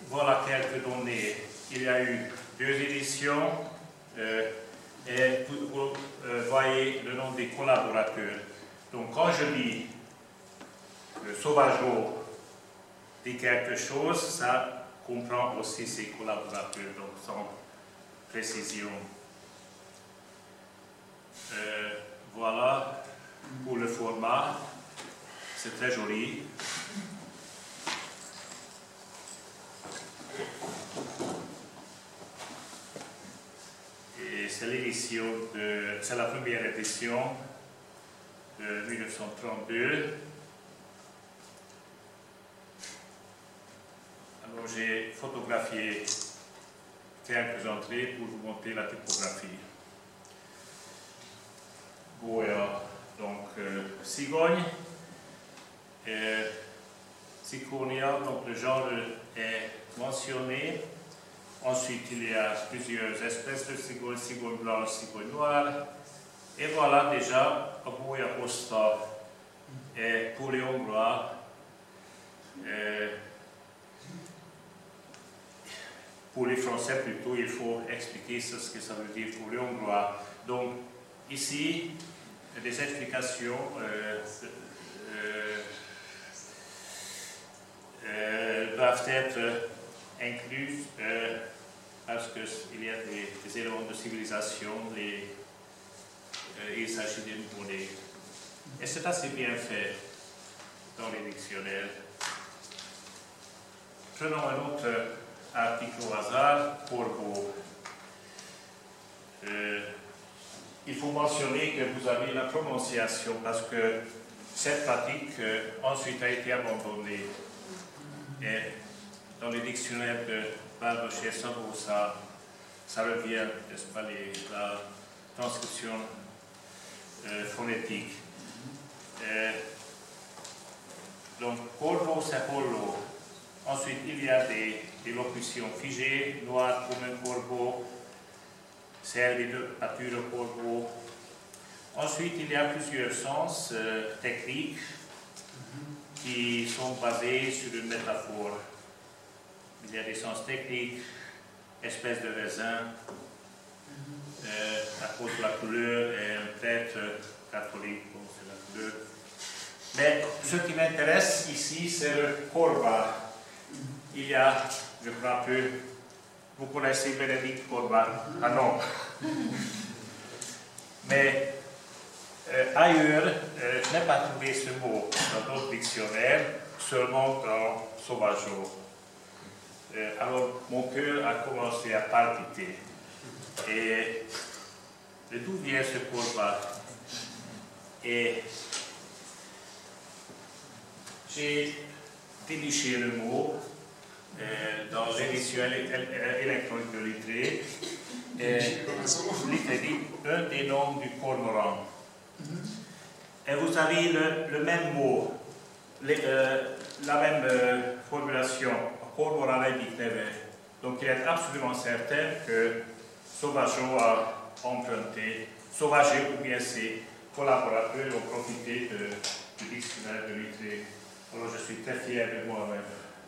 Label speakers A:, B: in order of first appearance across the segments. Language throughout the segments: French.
A: voilà quelques données. Il y a eu 2 éditions et vous voyez le nom des collaborateurs. Donc quand je dis le Sauvageau dit quelque chose, ça comprend aussi ses collaborateurs, donc sans précision. Voilà pour le format, c'est très joli. Et c'est l'édition c'est la première édition de 1932. Alors j'ai photographié quelques entrées pour vous montrer la typographie. Goya, donc cigogne, ciconia, donc le genre est mentionné. Ensuite, il y a plusieurs espèces de cigogne, cigogne blanche, cigogne noire. Et voilà déjà Goya Costa. Et pour les Hongrois, pour les Français plutôt, il faut expliquer ce que ça veut dire pour les Hongrois. Donc, ici, des explications doivent être incluses parce qu'il y a des éléments de civilisation, il s'agit d'une monnaie. Et c'est assez bien fait dans les dictionnaires. Prenons un autre article au hasard, corbeau. Il faut mentionner que vous avez la prononciation parce que cette pratique ensuite a été abandonnée. Et dans les dictionnaires de Barbochet, ça revient, n'est-ce pas, la transcription phonétique. Donc, corbeau, c'est corbeau. Ensuite, il y a des locutions figées, noir comme un corbeau, serviteur, pâture, corbeau. Ensuite, il y a plusieurs sens techniques qui sont basés sur une métaphore. Il y a des sens techniques, espèce de raisin, à cause de la couleur, et un prêtre catholique, bon, c'est la couleur. Mais ce qui m'intéresse ici, c'est le corba. Il y a, je crois que vous connaissez Bénédicte Corba. Ah non. Mais ailleurs, je n'ai pas trouvé ce mot dans d'autres dictionnaires, seulement dans Sauvageau. Alors mon cœur a commencé à palpiter. Et d'où vient ce Corba? Et j'ai déniché le mot dans l'édition électronique de Littré. Littré dit un des noms du cormoran. Et vous avez le même mot, la même formulation, cormoran et dicteve. Donc il est absolument certain que Sauvageau a emprunté, Sauvageau ou bien ses collaborateurs ont profité du dictionnaire de Littré. Alors je suis très fier de moi-même.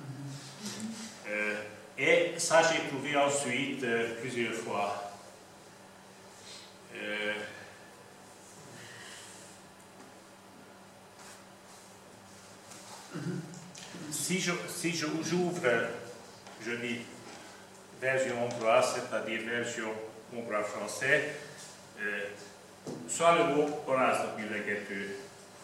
A: Et ça, j'ai trouvé ensuite plusieurs fois. Si j'ouvre, je dis version hongroise, c'est-à-dire version hongrois français, soit le mot parázsdokbillengető.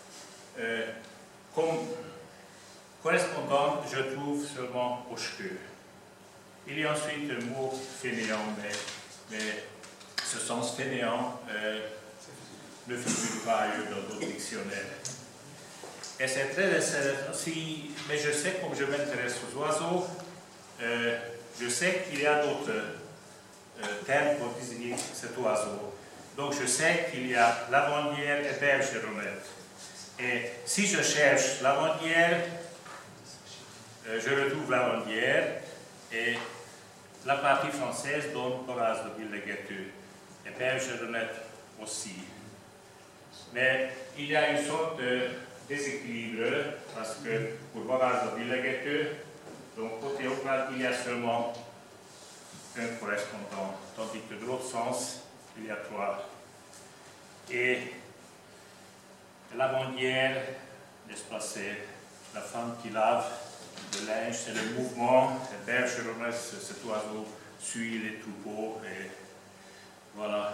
A: Comme correspondant, je trouve seulement oskő. Il y a ensuite le mot fainéant, mais ce sens fainéant ne figure pas ailleurs dans d'autres dictionnaires. Et c'est très intéressant, mais je sais, comme je m'intéresse aux oiseaux, je sais qu'il y a d'autres termes pour désigner cet oiseau. Donc je sais qu'il y a lavandière et bergeronnette. Et si je cherche lavandière, je retrouve lavandière et la partie française donne parázsdokbillengető et bergeronnette aussi. Mais il y a une sorte de déséquilibre parce que pour parázsdokbillengető, Donc côté Auckland, il y a seulement un correspondant, tandis que de l'autre sens, il y a 3. Et la bandière, n'est-ce pas, c'est la femme qui lave le linge, c'est le mouvement, le bergeron, cet oiseau suit les troupeaux, et voilà.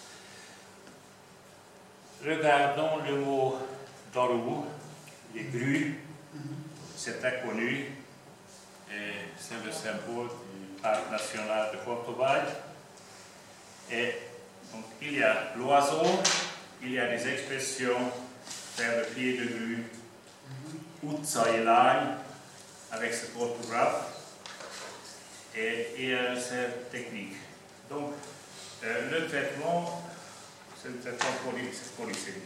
A: Regardons le mot Doru, les grues, c'est inconnu, et c'est le symbole du parc national de Portugal. Et donc il y a l'oiseau, il y a des expressions vers le pied de grue, Utsailai, avec cet orthographe, et il y a cette technique. Donc le traitement, c'est le traitement polysémique.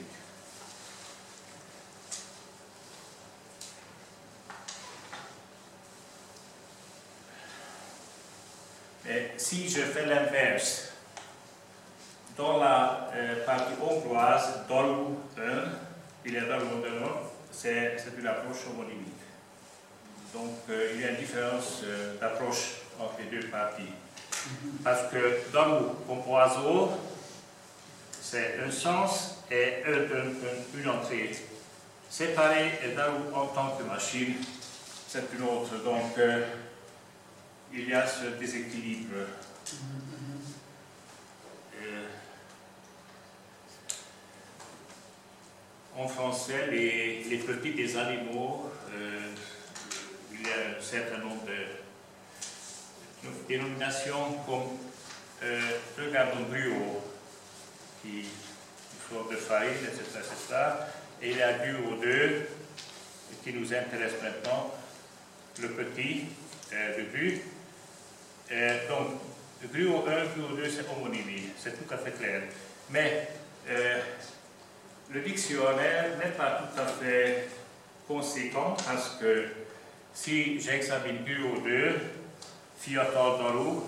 A: Et si je fais l'inverse, dans la partie hongroise, Dalu 1, il y a Dalu 1, c'est une approche homonymique. Donc il y a une différence d'approche entre les deux parties. Parce que Dalu comme oiseau, c'est un sens et une entrée. Séparé et Dalu en tant que machine, c'est une autre. Donc il y a ce déséquilibre. En français, les petits des animaux, il y a un certain nombre de dénominations comme, regardons gruau, qui fleur de farine, etc., etc. Et il y a gruau 2, qui nous intéresse maintenant, le petit de grue. Donc, gruau 1, gruau 2, c'est homonymie, c'est tout à fait clair. Mais le dictionnaire n'est pas tout à fait conséquent parce que si j'examine gruau 2, Fiatal Daru,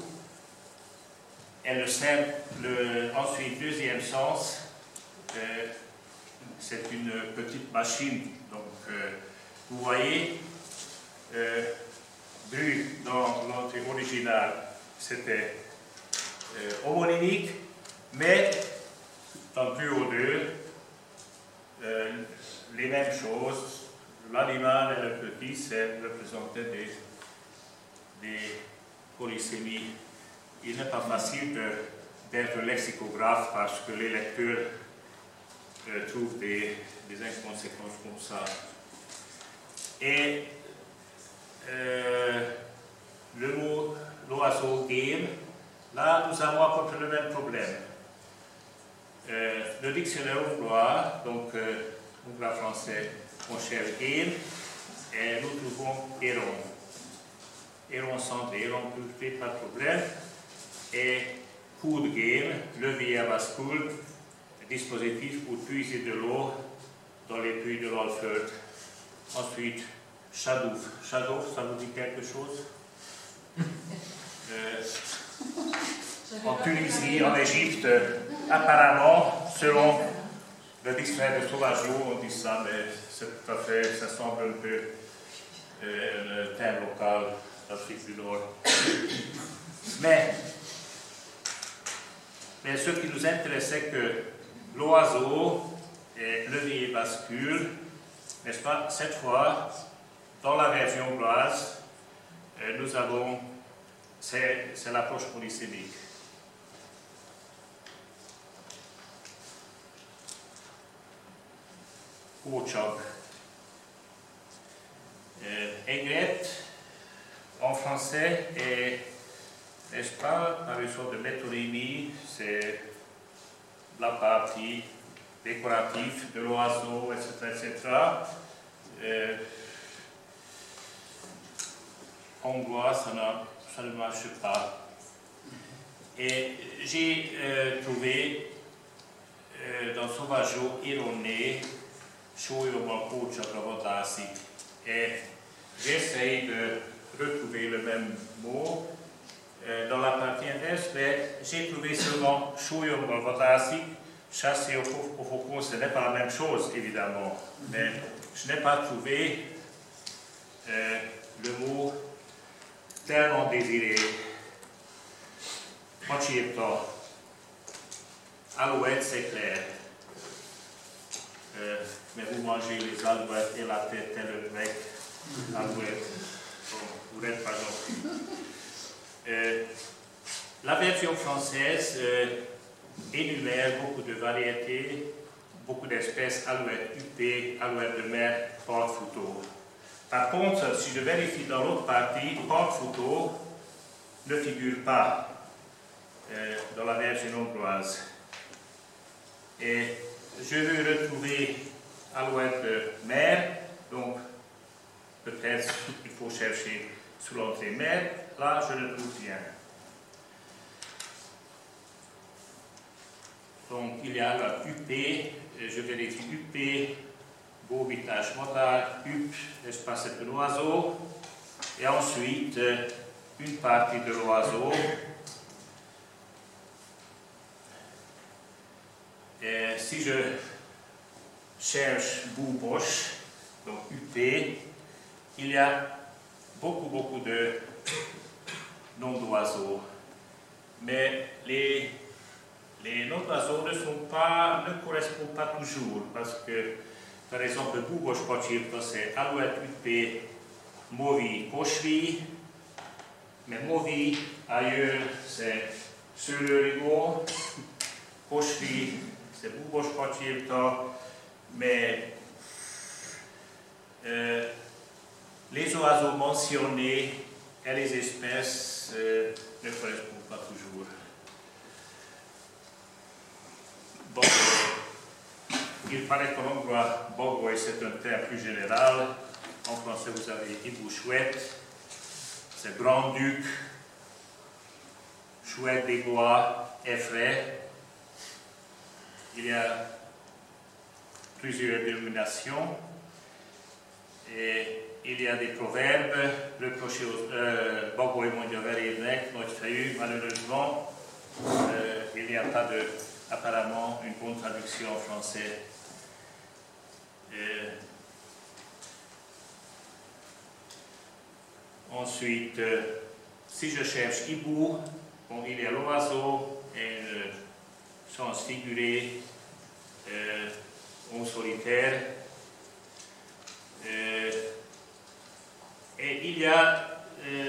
A: ensuite deuxième sens, c'est une petite machine. Donc vous voyez, grue dans l'entrée originale, c'était homonymique, mais dans gruau 2, les mêmes choses, l'animal et le petit, c'est représenter des polysémies. Il n'est pas facile d'être lexicographe parce que les lecteurs trouvent des inconséquences comme ça. Et le mot l'oiseau game, là nous avons encore le même problème. Le dictionnaire hongrois, donc hongrois français, on cherche game et nous trouvons héron. Héron centré, héron cultivé, pas de problème. Et coup de game, levier à bascule, dispositif pour puiser de l'eau dans les puits de l'Alford. Ensuite, shadouf. Shadouf, ça vous dit quelque chose? En Tunisie, en Égypte, apparemment, selon le dictionnaire de Sauvageau, on dit ça, mais c'est tout à fait, ça semble un peu le thème local d'Afrique du Nord. Mais ce qui nous intéresse, c'est que l'oiseau et levier bascule, n'est-ce pas, cette fois, dans la version hongroise, nous avons, c'est l'approche polysémique. Hócsag. Aigrette, en français, est, n'est-ce pas, par une sorte de métonymie, c'est la partie décorative de l'oiseau, etc., etc. Hongrois, ça ne marche pas. Et j'ai trouvé dans Sauvageau erroné, súlyommal kócsakra vadászik. Et j'essaye de retrouver le même mot dans la partie inverse, mais j'ai trouvé seulement súlyommal vadászik, chasser au faucon, ce n'est pas la même chose évidemment, mais je n'ai pas trouvé le mot tellement désiré. Pacsirta, alouette, c'est clair. Mais vous mangez les alouettes et la tête et le bec. Alouette. Bon, vous n'êtes pas gentil. La version française énumère beaucoup de variétés, beaucoup d'espèces, alouettes huppées, alouettes de mer, porc-fouteau. Par contre, si je vérifie dans l'autre partie, porc-fouteau ne figure pas dans la version hongroise. Et je veux retrouver alouette de mer, donc peut-être il faut chercher sous l'entrée mer. Là, je ne trouve rien. Donc, il y a la huppée, je vérifie huppée, beau vitage motard, huppe, n'est-ce pas, c'est un oiseau. Et ensuite, une partie de l'oiseau. Et si je cherche bouboche, donc huppée, il y a beaucoup de noms d'oiseaux. Mais les noms d'oiseaux ne correspondent pas toujours, parce que, par exemple, búbos pacsirta, c'est alouette huppée, movi kosvi, mais movi ailleurs, c'est szőlőrigó, kosvi, c'est búbos pacsirta, mais les oiseaux mentionnés et les espèces ne correspondent pas toujours. Bon, il paraît qu'en hongrois, bogoly, c'est un terme plus général. En français, vous avez hibou chouette, c'est grand-duc, chouette des bois, effraie. Il y a plusieurs dénominations et il y a des proverbes. Reproché bogoly mondja verévnek, nagyfejű, malheureusement, il n'y a pas apparemment une bonne traduction en français. Ensuite, si je cherche hibou, bon, il y a l'oiseau et le sens figuré, en solitaire. Et il y a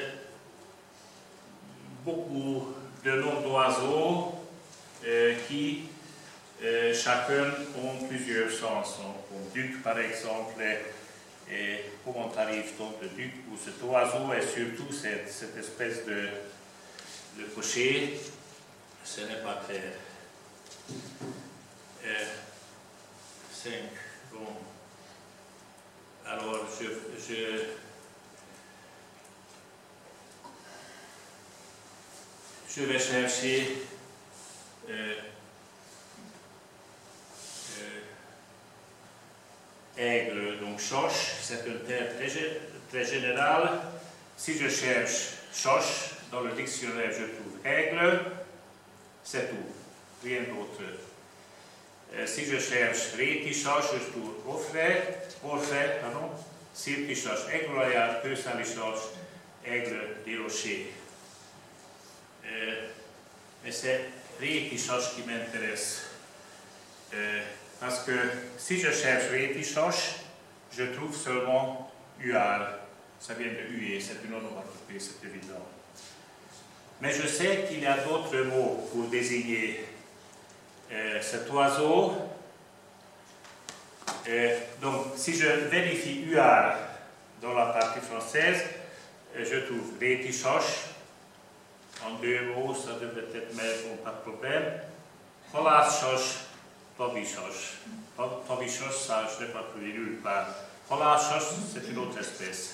A: beaucoup de noms d'oiseaux qui chacun ont plusieurs sens. Pour duc, par exemple, et comment arrive-t-on le duc ou cet oiseau et surtout cette espèce de cocher, ce n'est pas clair. 5. Bon. Alors, je vais chercher aigle, donc choche, c'est un terme très général. Si je cherche choche, dans le dictionnaire je trouve aigle, c'est tout, rien d'autre. Si je cherche rétisas, je trouve orfrey, szirkisas, aiglolajár, kőszálisas, aigle des rochers. Mais c'est rétisas qui m'intéresse. Parce que si je cherche rétisas, je trouve seulement huard. Ça vient de huer, c'est une onomatopée, c'est évident. Mais je sais qu'il y a d'autres mots pour désigner cet oiseau. Donc, si je vérifie huard dans la partie française, je trouve rétisas. En 2 mots, ça devrait être, mais bon, pas de problème. Halászsas, tavisas. Tavisas, ça, je n'ai pas trouvé nulle part. Halászsas, c'est une autre espèce.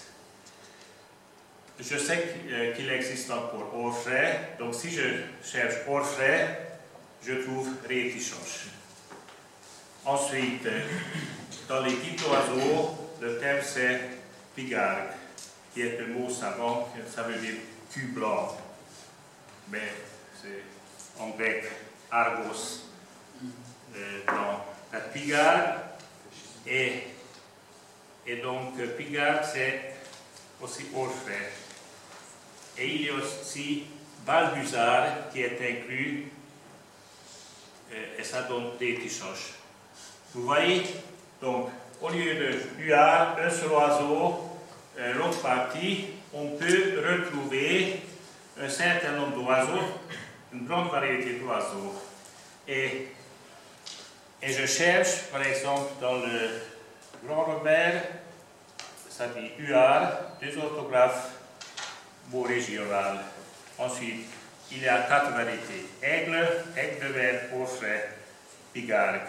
A: Je sais qu'il existe encore orfrey, donc si je cherche orfrey, je trouve rétisas. Ensuite, dans les types d'oiseaux, le terme c'est pigargue, qui est un mot savant, ça veut dire cul blanc. Mais c'est en grec argos, dans la pigargue, et donc pigargue c'est aussi orfrey. Et il y a aussi Balbuzard qui est inclus, et ça donne des petits changes. Vous voyez, donc, au lieu de huard, un seul oiseau, l'autre partie, on peut retrouver un certain nombre d'oiseaux, une grande variété d'oiseaux. Et je cherche, par exemple, dans le Grand Robert, ça dit huard, deux orthographes, mot régional. Ensuite, il y a 4 variétés. Aigle, aigle de mer, pourfret, pigargue.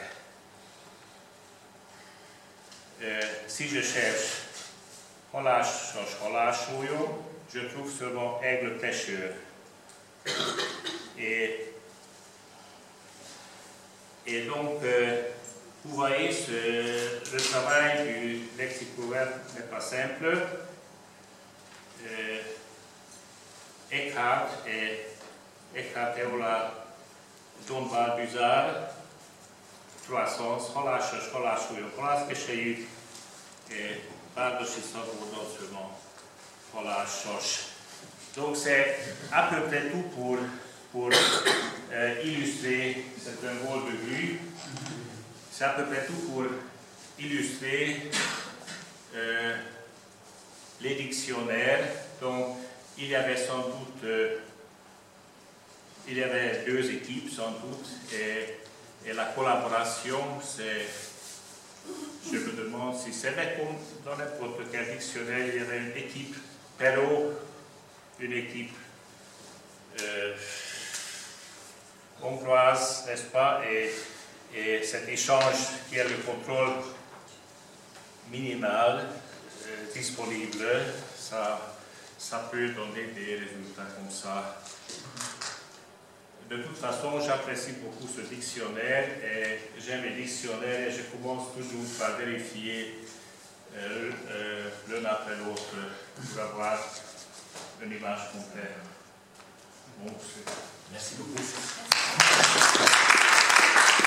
A: Si je cherche Hallássólyom, je trouve seulement aigle pêcheur. Et donc, vous voyez, le travail du lexicographe n'est pas simple. Eckhart Eola John Balbuzard, 300, Hallássólyom, halászkeselyű, Bárdosi Szabódon seulement Halássos. Donc c'est à peu près tout pour illustrer, c'est un vol de vue, c'est à peu près tout pour illustrer les dictionnaires. Donc il y avait sans doute, il y avait 2 équipes sans doute, et la collaboration, c'est, je me demande si c'est comme dans n'importe quel dictionnaire, il y avait une équipe Perrault, une équipe hongroise, n'est-ce pas, et cet échange qui a le contrôle minimal disponible, ça peut donner des résultats comme ça. De toute façon, j'apprécie beaucoup ce dictionnaire et j'aime les dictionnaires et je commence toujours par vérifier l'un après l'autre pour avoir une image complète. Bon, merci beaucoup.